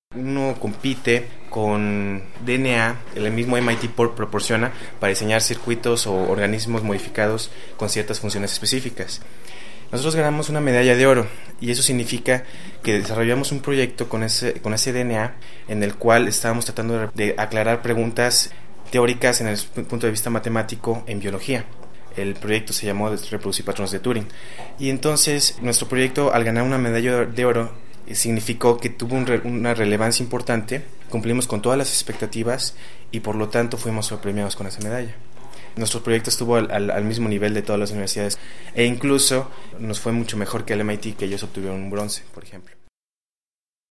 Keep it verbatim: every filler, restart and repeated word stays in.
Uno compite con D N A, el mismo M I T proporciona para diseñar circuitos o organismos modificados con ciertas funciones específicas. Nosotros ganamos una medalla de oro y eso significa que desarrollamos un proyecto con ese, con ese D N A en el cual estábamos tratando de, de aclarar preguntas teóricas en el punto de vista matemático en biología. El proyecto se llamó Reproducir patrones de Turing. Y entonces nuestro proyecto, al ganar una medalla de oro, significó que tuvo un re, una relevancia importante, cumplimos con todas las expectativas y por lo tanto fuimos premiados con esa medalla. Nuestro proyecto estuvo al, al, al mismo nivel de todas las universidades e incluso nos fue mucho mejor que el M I T, que ellos obtuvieron un bronce, por ejemplo.